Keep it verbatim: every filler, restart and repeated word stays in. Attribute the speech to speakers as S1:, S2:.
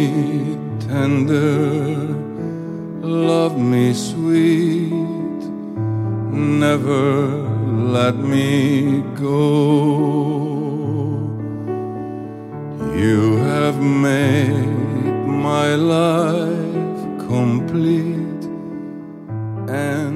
S1: tender, love me sweet, never let me go. You have made my life complete, and